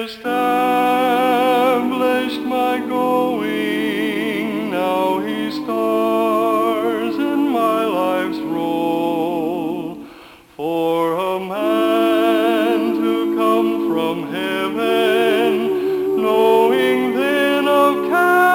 established my going, now he stars in my life's roll. For a man to come from heaven, knowing then of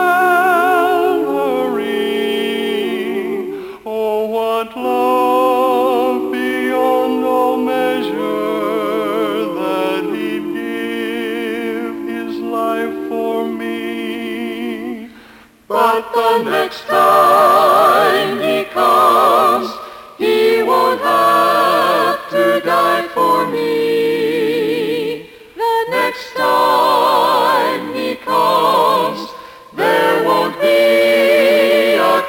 Calvary, oh, what love beyond all measure, that he'd give his life for me. But the next time he comes, he won't have to die for me. The next time he comes, there won't be a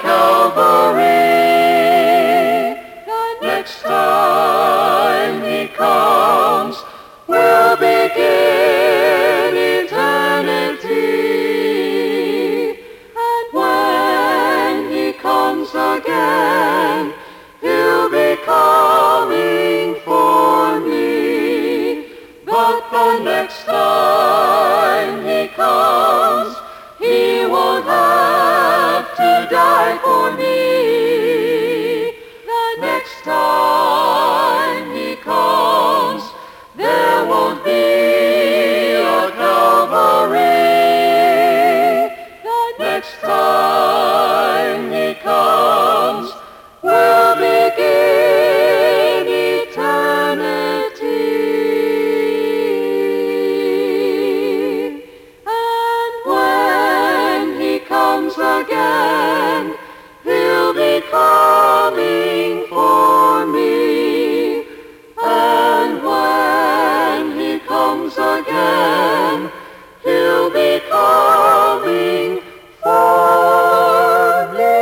Calvary. The next time he comes, we'll begin eternity. And when he comes again, he'll be coming for me. But the next time he comes, he won't have to die for me. The next time he comes, there won't be a Calvary. The next time he comes, we'll begin eternity. And when he comes again, he'll be coming for me. And when he comes again, he'll be coming for me.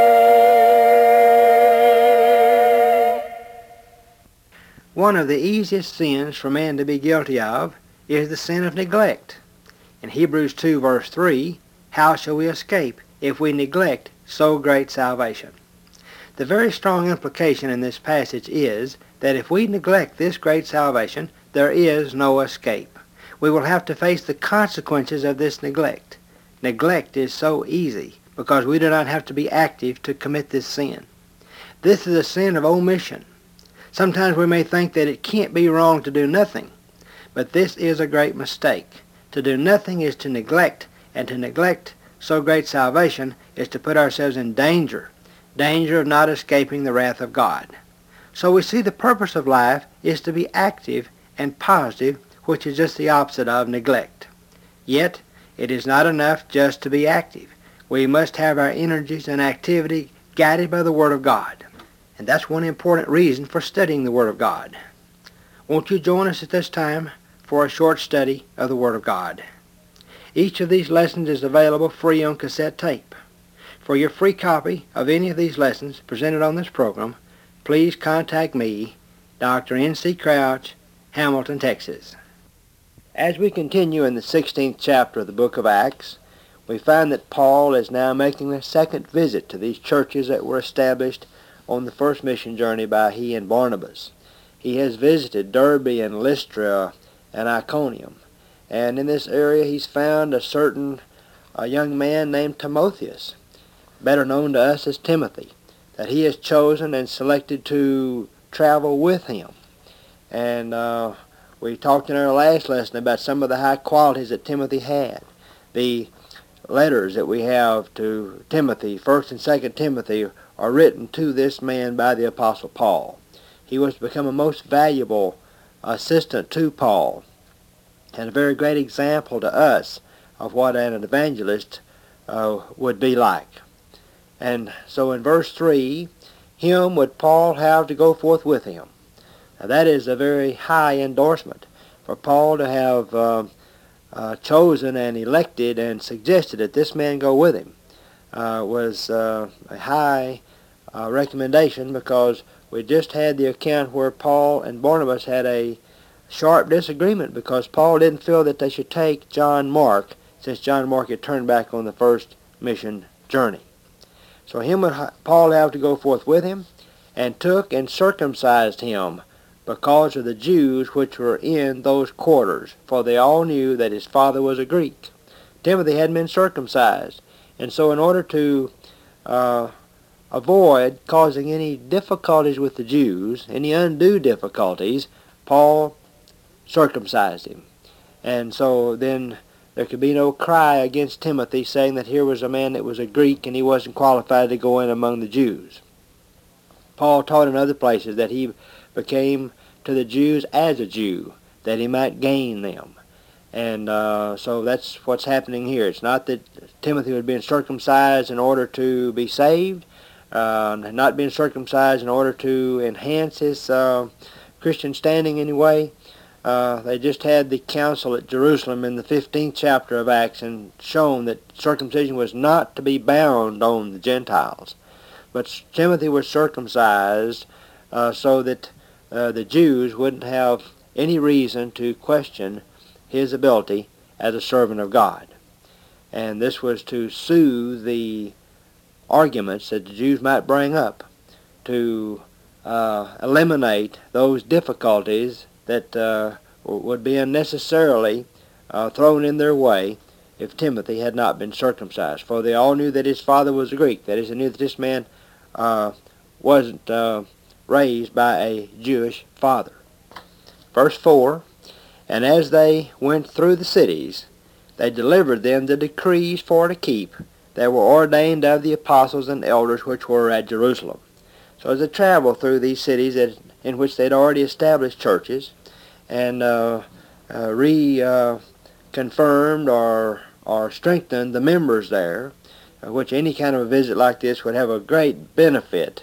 One of the easiest sins for man to be guilty of is the sin of neglect. In Hebrews 2 verse 3, how shall we escape if we neglect so great salvation? The very strong implication in this passage is that if we neglect this great salvation, there is no escape. We will have to face the consequences of this neglect. Neglect is so easy because we do not have to be active to commit this sin. This is a sin of omission. Sometimes we may think that it can't be wrong to do nothing, but this is a great mistake. To do nothing is to neglect, and to neglect so great salvation is to put ourselves in danger of not escaping the wrath of God. So we see the purpose of life is to be active and positive, which is just the opposite of neglect. Yet, it is not enough just to be active. We must have our energies and activity guided by the Word of God. And that's one important reason for studying the Word of God. Won't you join us at this time for a short study of the Word of God? Each of these lessons is available free on cassette tape. For your free copy of any of these lessons presented on this program, please contact me, Dr. N.C. Crouch, Hamilton, Texas. As we continue in the 16th chapter of the book of Acts, we find that Paul is now making a second visit to these churches that were established on the first mission journey by he and Barnabas. He has visited Derbe and Lystra and Iconium, and in this area he's found a certain young man named Timotheus, better known to us as Timothy, that he has chosen and selected to travel with him. And we talked in our last lesson about some of the high qualities that Timothy had. The letters that we have to Timothy, 1st and 2nd Timothy, are written to this man by the Apostle Paul. He was to become a most valuable assistant to Paul, and a very great example to us of what an evangelist would be like. And so in verse 3, him would Paul have to go forth with him. Now that is a very high endorsement for Paul to have chosen and elected and suggested that this man go with him. Was a high recommendation, because we just had the account where Paul and Barnabas had a sharp disagreement because Paul didn't feel that they should take John Mark, since John Mark had turned back on the first mission journey. So him would Paul have to go forth with him, and took and circumcised him because of the Jews which were in those quarters, for they all knew that his father was a Greek. Timothy hadn't been circumcised, and so in order to avoid causing any difficulties with the Jews, any undue difficulties, Paul circumcised him. And so then there could be no cry against Timothy saying that here was a man that was a Greek and he wasn't qualified to go in among the Jews. Paul taught in other places that he became to the Jews as a Jew, that he might gain them. And so that's what's happening here. It's not that Timothy was being circumcised in order to be saved, not being circumcised in order to enhance his Christian standing in any way. They just had the council at Jerusalem in the 15th chapter of Acts and shown that circumcision was not to be bound on the Gentiles. But Timothy was circumcised so that the Jews wouldn't have any reason to question his ability as a servant of God. And this was to soothe the arguments that the Jews might bring up, to eliminate those difficulties that would be unnecessarily thrown in their way if Timothy had not been circumcised. For they all knew that his father was a Greek. That is, they knew that this man wasn't raised by a Jewish father. Verse 4, and as they went through the cities, they delivered them the decrees for to keep that were ordained of the apostles and elders which were at Jerusalem. So as they traveled through these cities in which they'd already established churches and reconfirmed or strengthened the members there, which any kind of a visit like this would have a great benefit,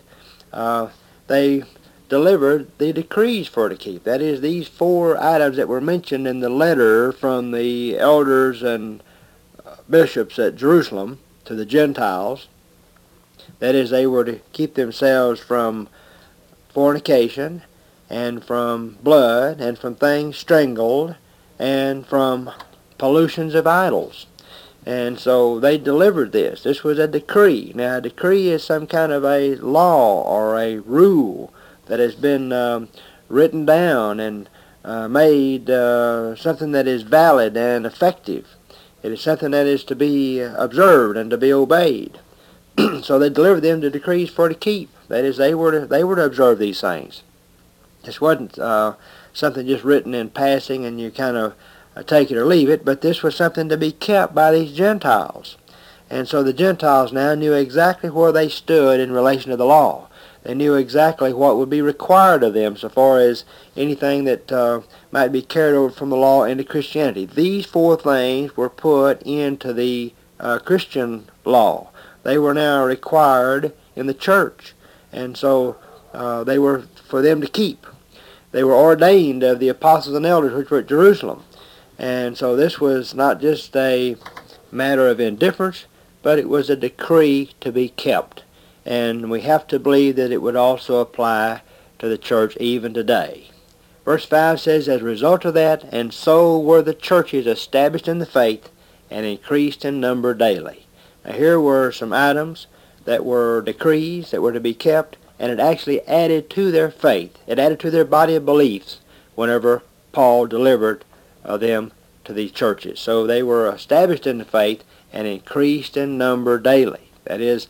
they delivered the decrees for to keep. That is, these 4 items that were mentioned in the letter from the elders and bishops at Jerusalem to the Gentiles. That is, they were to keep themselves from fornication and from blood and from things strangled and from pollutions of idols. And so they delivered this. This was a decree. Now, a decree is some kind of a law or a rule that has been written down and made something that is valid and effective. It is something that is to be observed and to be obeyed. So they delivered them the decrees for to keep. That is, they were to observe these things. This wasn't something just written in passing and you kind of take it or leave it, but this was something to be kept by these Gentiles. And so the Gentiles now knew exactly where they stood in relation to the law. They knew exactly what would be required of them so far as anything that might be carried over from the law into Christianity. These 4 things were put into the Christian law. They were now required in the church, and so they were for them to keep. They were ordained of the apostles and elders which were at Jerusalem. And so this was not just a matter of indifference, but it was a decree to be kept. And we have to believe that it would also apply to the church even today. Verse 5 says, as a result of that, and so were the churches established in the faith and increased in number daily. Now here were some items that were decrees that were to be kept, and it actually added to their faith. It added to their body of beliefs whenever Paul delivered them to these churches. So they were established in the faith and increased in number daily. That is,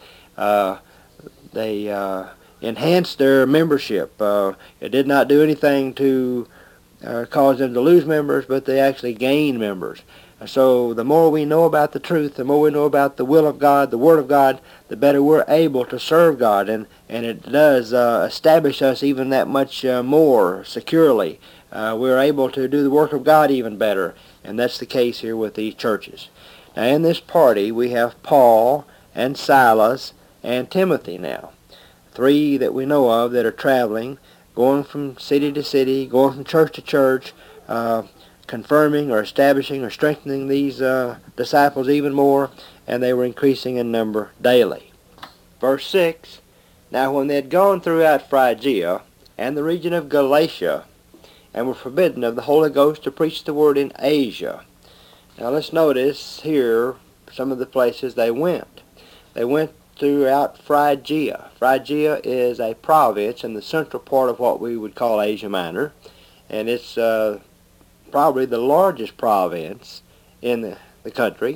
they enhanced their membership. It did not do anything to cause them to lose members, but they actually gained members. So the more we know about the truth, the more we know about the will of God, the Word of God, the better we're able to serve God. And it does establish us even that much more securely. We're able to do the work of God even better. And that's the case here with these churches. Now in this party we have Paul and Silas and Timothy now. 3 that we know of that are traveling, going from city to city, going from church to church, confirming or establishing or strengthening these disciples even more, and they were increasing in number daily. Verse 6, now when they had gone throughout Phrygia and the region of Galatia, and were forbidden of the Holy Ghost to preach the word in Asia. Now let's notice here some of the places they went. They went throughout Phrygia. Phrygia is a province in the central part of what we would call Asia Minor, and it's probably the largest province in the country.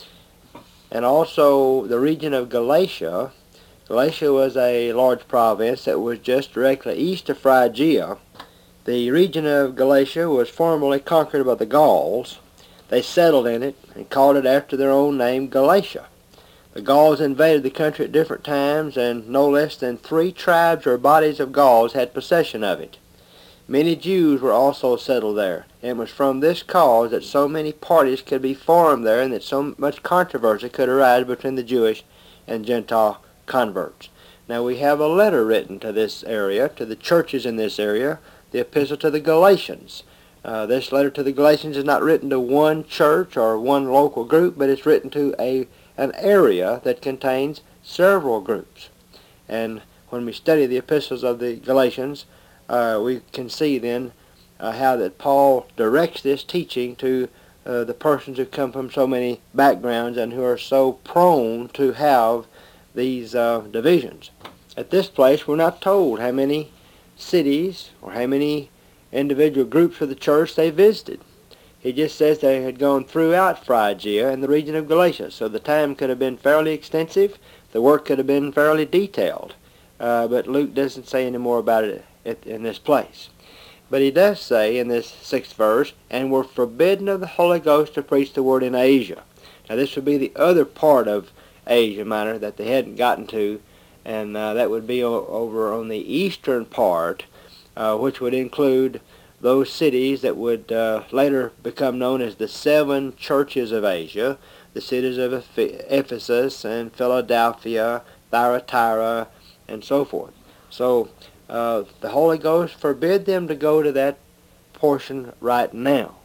And also the region of Galatia. Galatia was a large province that was just directly east of Phrygia. The region of Galatia was formerly conquered by the Gauls. They settled in it and called it after their own name, Galatia. The Gauls invaded the country at different times, and no less than 3 tribes or bodies of Gauls had possession of it. Many Jews were also settled there, and it was from this cause that so many parties could be formed there and that so much controversy could arise between the Jewish and Gentile converts. Now we have a letter written to this area, to the churches in this area, the Epistle to the Galatians. This letter to the Galatians is not written to one church or one local group, but it's written to an area that contains several groups. And when we study the epistles of the Galatians, we can see then how that Paul directs this teaching to the persons who come from so many backgrounds and who are so prone to have these divisions. At this place, we're not told how many cities or how many individual groups of the church they visited. He just says they had gone throughout Phrygia and the region of Galatia, so the time could have been fairly extensive, the work could have been fairly detailed, but Luke doesn't say any more about it in this place. But he does say in this 6th verse, and were forbidden of the Holy Ghost to preach the word in Asia. Now this would be the other part of Asia Minor that they hadn't gotten to, and that would be over on the eastern part, which would include those cities that would later become known as the 7 churches of Asia, the cities of Ephesus and Philadelphia, Thyatira, and so forth. So the Holy Ghost forbid them to go to that portion right now.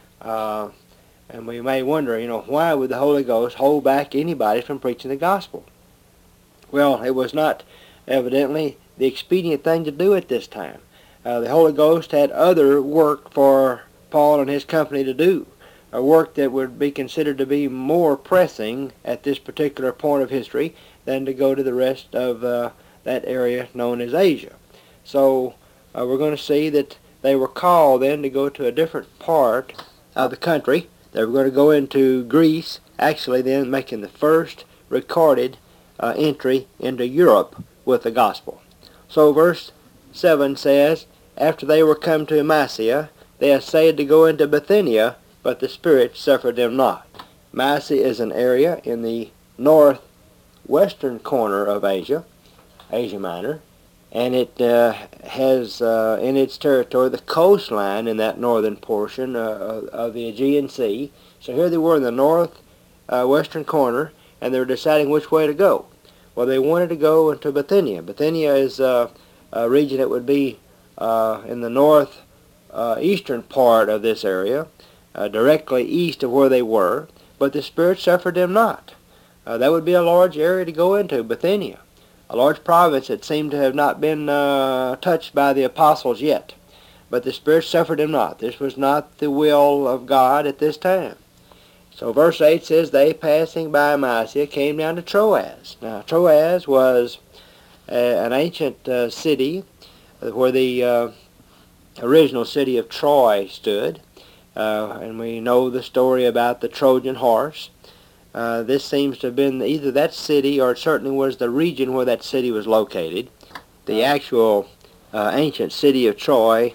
And we may wonder, why would the Holy Ghost hold back anybody from preaching the gospel? Well, it was not evidently the expedient thing to do at this time. The Holy Ghost had other work for Paul and his company to do, a work that would be considered to be more pressing at this particular point of history than to go to the rest of that area known as Asia. So we're going to see that they were called then to go to a different part of the country. They were going to go into Greece, actually then making the first recorded entry into Europe with the gospel. So verse 7 says, after they were come to Mysia, they essayed to go into Bithynia, but the Spirit suffered them not. Mysia is an area in the northwestern corner of Asia, Asia Minor, and it has in its territory the coastline in that northern portion of the Aegean Sea. So here they were in the northwestern corner, and they were deciding which way to go. Well, they wanted to go into Bithynia. Bithynia is a region that would be in the northeastern part of this area, directly east of where they were, but the Spirit suffered them not. That would be a large area to go into, Bithynia, a large province that seemed to have not been touched by the apostles yet. But the Spirit suffered them not. This was not the will of God at this time. So verse 8 says, they passing by Mysia came down to Troas. Now Troas was an ancient city where the original city of Troy stood. And we know the story about the Trojan horse. This seems to have been either that city or it certainly was the region where that city was located. The actual ancient city of Troy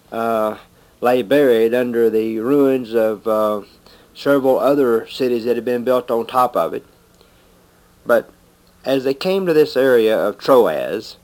lay buried under the ruins of several other cities that had been built on top of it. But as they came to this area of Troas,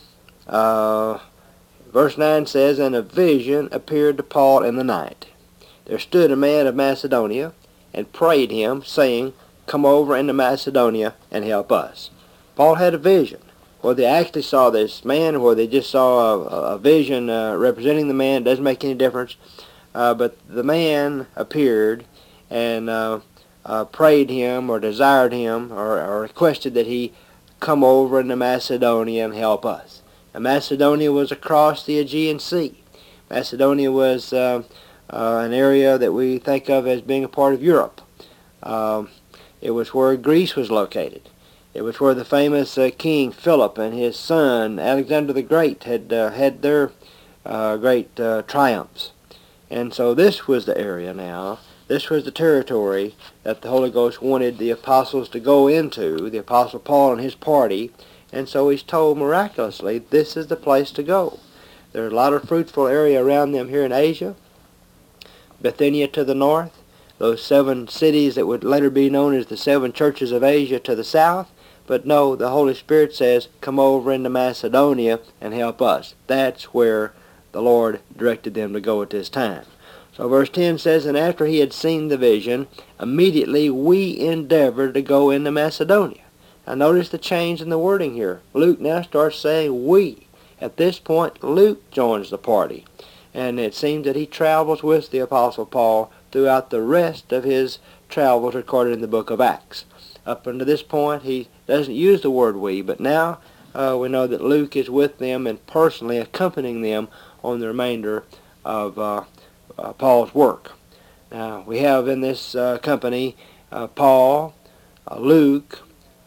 verse 9 says, and a vision appeared to Paul in the night. There stood a man of Macedonia, and prayed him, saying, come over into Macedonia and help us. Paul had a vision. Whether they actually saw this man or whether they just saw a vision representing the man, doesn't make any difference. But the man appeared and prayed him or desired him or requested that he come over into Macedonia and help us. Now, Macedonia was across the Aegean Sea. Macedonia was an area that we think of as being a part of Europe. It was where Greece was located. It was where the famous King Philip and his son Alexander the Great had had their great triumphs. And so this was the area now. This was the territory that the Holy Ghost wanted the apostles to go into, the Apostle Paul and his party. And so he's told miraculously, this is the place to go. There's a lot of fruitful area around them here in Asia. Bithynia to the north, those 7 cities that would later be known as the 7 churches of Asia to the south. But no, the Holy Spirit says, come over into Macedonia and help us. That's where the Lord directed them to go at this time. So verse 10 says, and after he had seen the vision, immediately we endeavored to go into Macedonia. Now notice the change in the wording here. Luke now starts saying we. At this point, Luke joins the party. And it seems that he travels with the Apostle Paul throughout the rest of his travels recorded in the book of Acts. Up until this point, he doesn't use the word we, but now we know that Luke is with them and personally accompanying them on the remainder of Paul's work. Now, we have in this company Paul, Luke,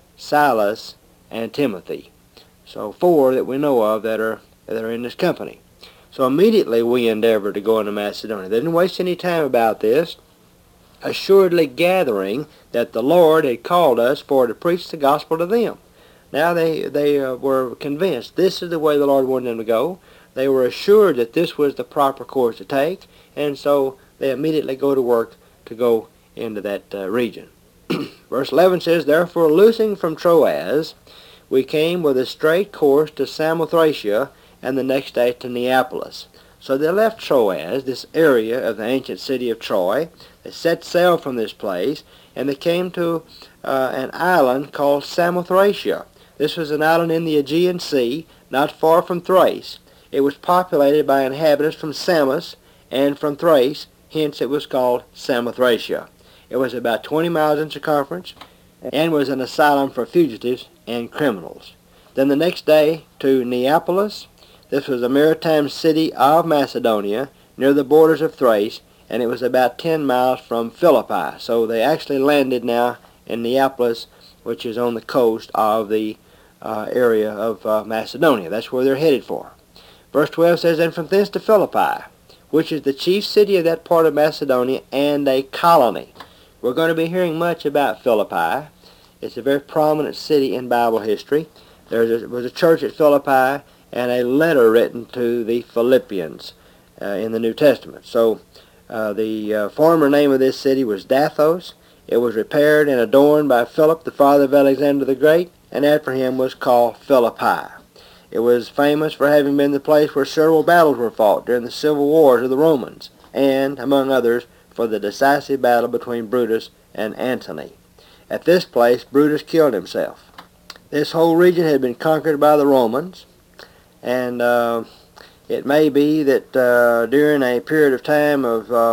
Silas, and Timothy. So 4 that we know of that are in this company. So immediately we endeavored to go into Macedonia. They didn't waste any time about this, assuredly gathering that the Lord had called us for to preach the gospel to them. Now they were convinced this is the way the Lord wanted them to go. They were assured that this was the proper course to take, and so they immediately go to work to go into that region. Verse 11 says, therefore loosing from Troas, we came with a straight course to Samothracia, and the next day to Neapolis. So they left Troas, this area of the ancient city of Troy. They set sail from this place, and they came to an island called Samothracia. This was an island in the Aegean Sea, not far from Thrace. It was populated by inhabitants from Samos and from Thrace, hence it was called Samothracia. It was about 20 miles in circumference and was an asylum for fugitives and criminals. Then the next day to Neapolis. This was a maritime city of Macedonia near the borders of Thrace, and it was about 10 miles from Philippi. So they actually landed now in Neapolis, which is on the coast of the area of Macedonia. That's where they're headed for. Verse 12 says, and from thence to Philippi, which is the chief city of that part of Macedonia and a colony. We're going to be hearing much about Philippi. It's a very prominent city in Bible history. There was a church at Philippi and a letter written to the Philippians in the New Testament. So the former name of this city was Dathos. It was repaired and adorned by Philip, the father of Alexander the Great, and after him was called Philippi. It was famous for having been the place where several battles were fought during the civil wars of the Romans, and, among others, for the decisive battle between Brutus and Antony. At this place, Brutus killed himself. This whole region had been conquered by the Romans, and it may be that during a period of time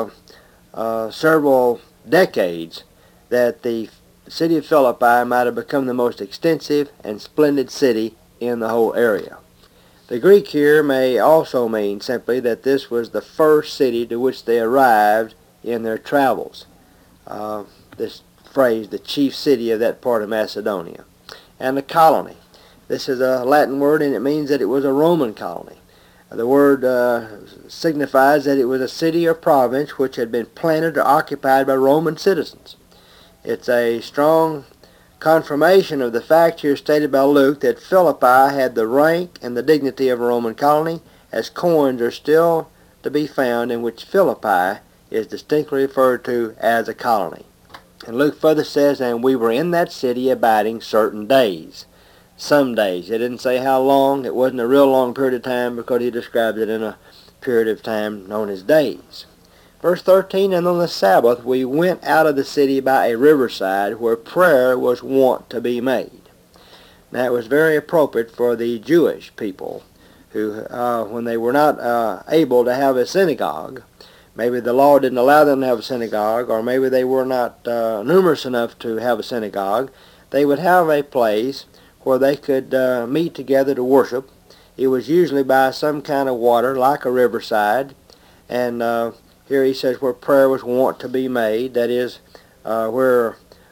of several decades that the city of Philippi might have become the most extensive and splendid city in the whole area. The Greek here may also mean simply that this was the first city to which they arrived in their travels. This phrase, the chief city of that part of Macedonia. And a colony. This is a Latin word, and it means that it was a Roman colony. The word signifies that it was a city or province which had been planted or occupied by Roman citizens. It's a strong confirmation of the fact here stated by Luke that Philippi had the rank and the dignity of a Roman colony, as coins are still to be found in which Philippi is distinctly referred to as a colony. And Luke further says, and we were in that city abiding certain days. Some days. It didn't say how long. It wasn't a real long period of time because he described it in a period of time known as days. Verse 13, and on the Sabbath we went out of the city by a riverside where prayer was wont to be made. Now it was very appropriate for the Jewish people who, when they were not able to have a synagogue, maybe the law didn't allow them to have a synagogue, or maybe they were not numerous enough to have a synagogue, they would have a place where they could meet together to worship. It was usually by some kind of water, like a riverside, and here he says where prayer was wont to be made, that is, where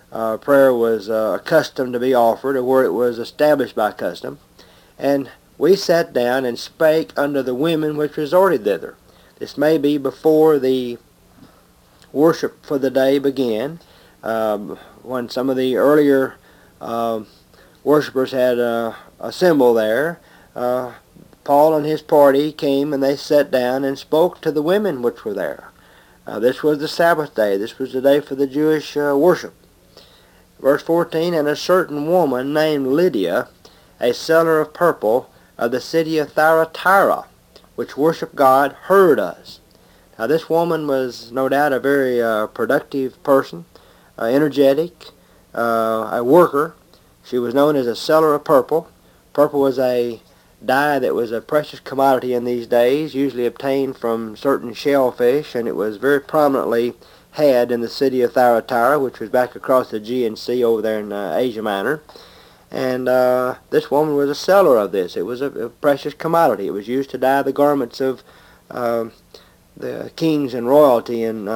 prayer was accustomed to be offered, or where it was established by custom. And we sat down and spake unto the women which resorted thither. This may be before the worship for the day began, when some of the earlier worshipers had assembled there. Paul and his party came and they sat down and spoke to the women which were there. This was the Sabbath day. This was the day for the Jewish worship. Verse 14, and a certain woman named Lydia, a seller of purple of the city of Thyatira, which worshiped God, heard us. Now this woman was no doubt a very productive person, energetic, a worker. She was known as a seller of purple. Purple was a dye that was a precious commodity in these days, usually obtained from certain shellfish, and it was very prominently had in the city of Thyatira, which was back across the Aegean Sea over there in Asia Minor. And this woman was a seller of this. It was a precious commodity. It was used to dye the garments of the kings and royalty and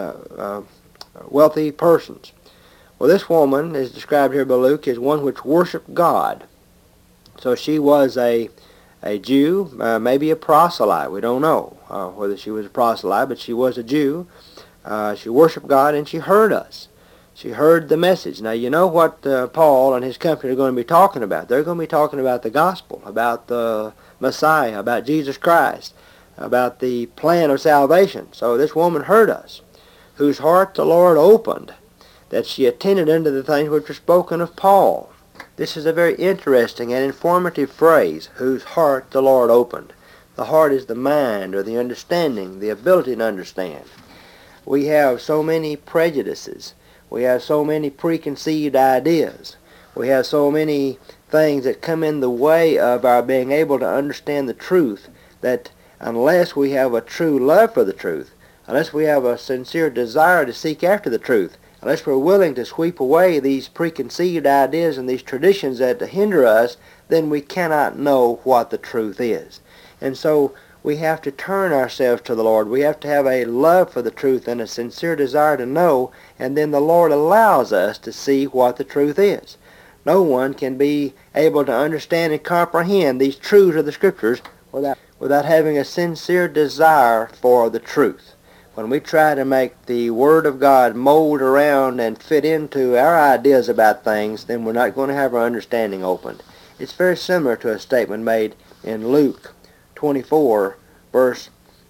wealthy persons. Well, this woman, as described here by Luke, is one which worshiped God. So she was a Jew, maybe a proselyte. We don't know whether she was a proselyte, but she was a Jew. She worshiped God, and she heard us. She heard the message. Now, you know what Paul and his company are going to be talking about. They're going to be talking about the gospel, about the Messiah, about Jesus Christ, about the plan of salvation. So this woman heard us, whose heart the Lord opened, that she attended unto the things which were spoken of Paul. This is a very interesting and informative phrase, whose heart the Lord opened. The heart is the mind, or the understanding, the ability to understand. We have so many prejudices. We have so many preconceived ideas. We have so many things that come in the way of our being able to understand the truth, that unless we have a true love for the truth, unless we have a sincere desire to seek after the truth, unless we're willing to sweep away these preconceived ideas and these traditions that hinder us, then we cannot know what the truth is. And so we have to turn ourselves to the Lord. We have to have a love for the truth and a sincere desire to know, and then the Lord allows us to see what the truth is. No one can be able to understand and comprehend these truths of the Scriptures without having a sincere desire for the truth. When we try to make the Word of God mold around and fit into our ideas about things, then we're not going to have our understanding opened. It's very similar to a statement made in Luke 24, verse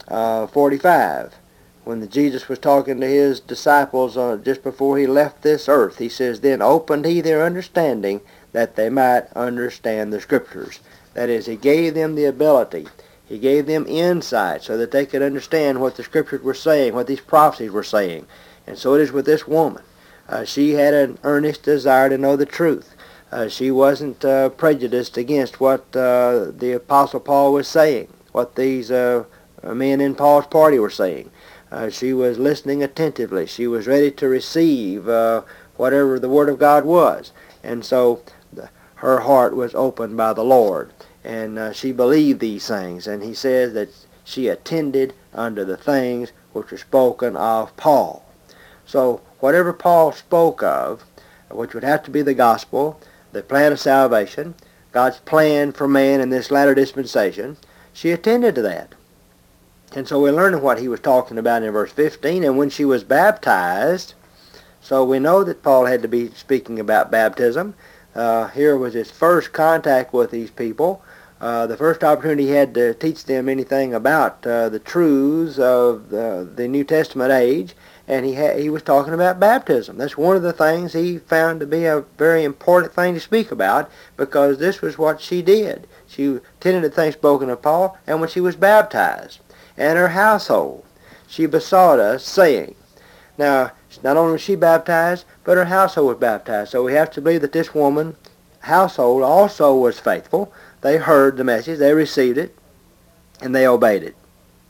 45. When Jesus was talking to his disciples just before he left this earth, he says, then opened he their understanding that they might understand the Scriptures. That is, he gave them the ability. He gave them insight so that they could understand what the Scriptures were saying, what these prophecies were saying. And so it is with this woman. She had an earnest desire to know the truth. She wasn't prejudiced against what the Apostle Paul was saying, what these men in Paul's party were saying. She was listening attentively. She was ready to receive whatever the Word of God was. And so her heart was opened by the Lord. And she believed these things. And he says that she attended unto the things which were spoken of Paul. So whatever Paul spoke of, which would have to be the gospel, the plan of salvation, God's plan for man in this latter dispensation, she attended to that. And so we're learning what he was talking about in verse 15. And when she was baptized, so we know that Paul had to be speaking about baptism. Here was his first contact with these people. The first opportunity he had to teach them anything about the truths of the New Testament age, and he was talking about baptism. That's one of the things he found to be a very important thing to speak about, because this was what she did. She attended to things spoken of Paul, and when she was baptized, and her household, she besought us, saying. Now, not only was she baptized, but her household was baptized. So we have to believe that this woman, household, also was faithful. They heard the message, they received it, and they obeyed it.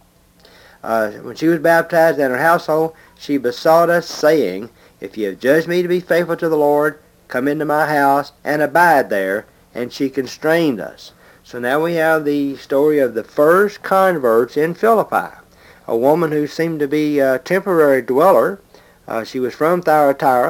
When she was baptized in her household, she besought us, saying, if you have judged me to be faithful to the Lord, come into my house and abide there. And she constrained us. So now we have the story of the first converts in Philippi, a woman who seemed to be a temporary dweller. She was from Thyatira.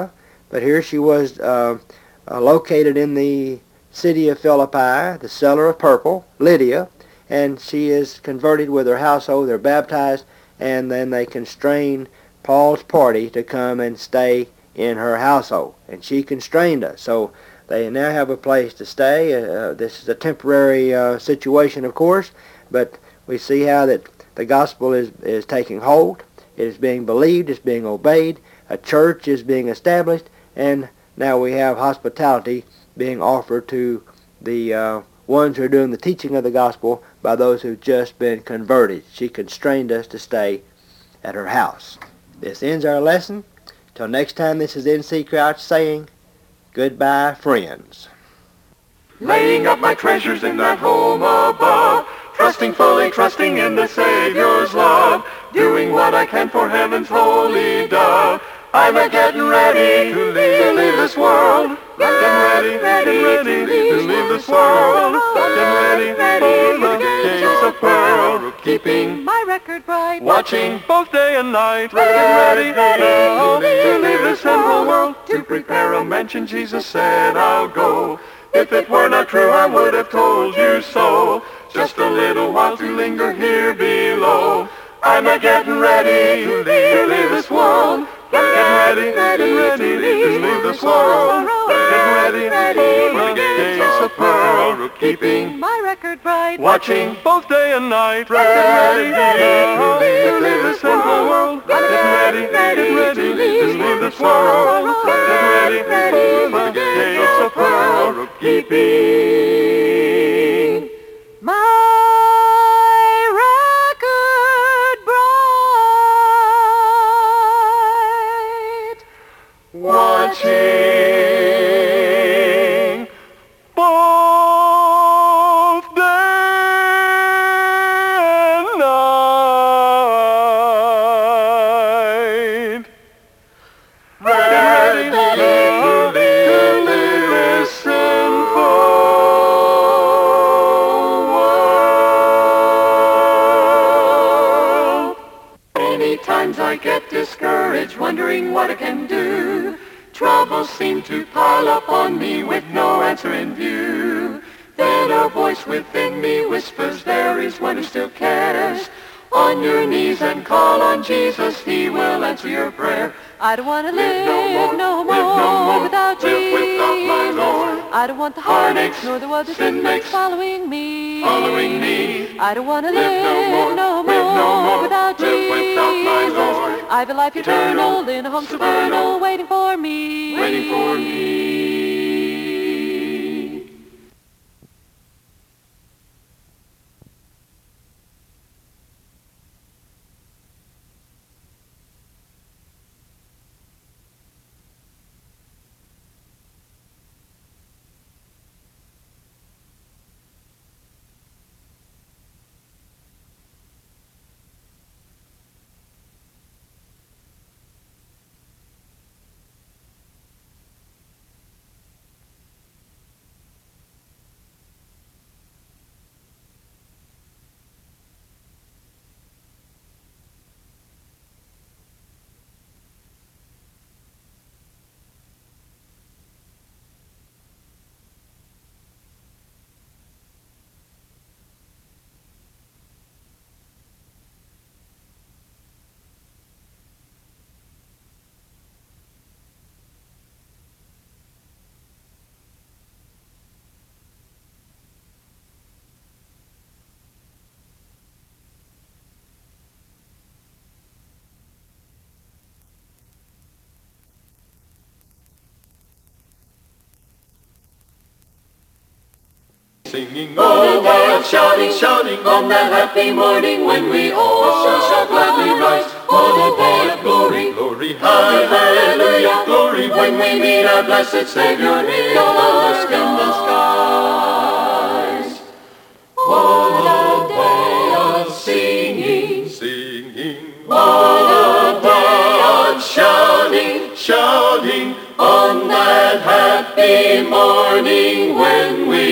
But here she was located in the city of Philippi, the seller of purple, Lydia, and she is converted with her household. They're baptized, and then they constrain Paul's party to come and stay in her household. And she constrained us. So they now have a place to stay. This is a temporary situation, of course, but we see how that the gospel is taking hold. It is being believed. It's being obeyed. A church is being established, and now we have hospitality being offered to the ones who are doing the teaching of the gospel by those who've just been converted. She constrained us to stay at her house. This ends our lesson. Till next time, this is N.C. Crouch saying, goodbye, friends. Laying up my treasures in that home above, trusting fully, trusting in the Savior's love, doing what I can for heaven's holy dove. I'm a-getting ready to leave this world. Getting ready to leave this world. Getting ready for the gates of pearl. Keeping my record bright, watching both day and night. Getting ready now to leave this sinful world. To prepare a mansion, Jesus said I'll go. If it were not true, I would have told you so. Just a little while to linger here below. I'm a-getting ready to leave this world. Getting ready to leave this world. Getting ready for the gates of pearl. Keeping my record bright, watching both day and night. Getting ready to leave this sinful world. Getting ready to leave this world. Getting ready for the gates of pearl. Keeping my record bright, watching both day and night. Ready to leave this sinful world. Many times I get discouraged, wondering what I can do. Troubles seem to pile up on me with no answer in view. Then a voice within me whispers, there is one who still cares. On your knees and call on Jesus, he will answer your prayer. I don't want to live no more without live without my Jesus. Lord. I don't want the Heartaches, heartaches, nor the world sin makes following me. Following me. I don't want to Live no more without live without my Jesus. Lord. I've a life eternal in a home supernal waiting for me. Waiting for me. Singing all while shouting, shouting on that happy morning when we all shall gladly rise. All of glory, glory, hallelujah, glory when we meet our blessed Savior in the skies. What a day of singing, singing. What a day of shouting, shouting on that happy morning when we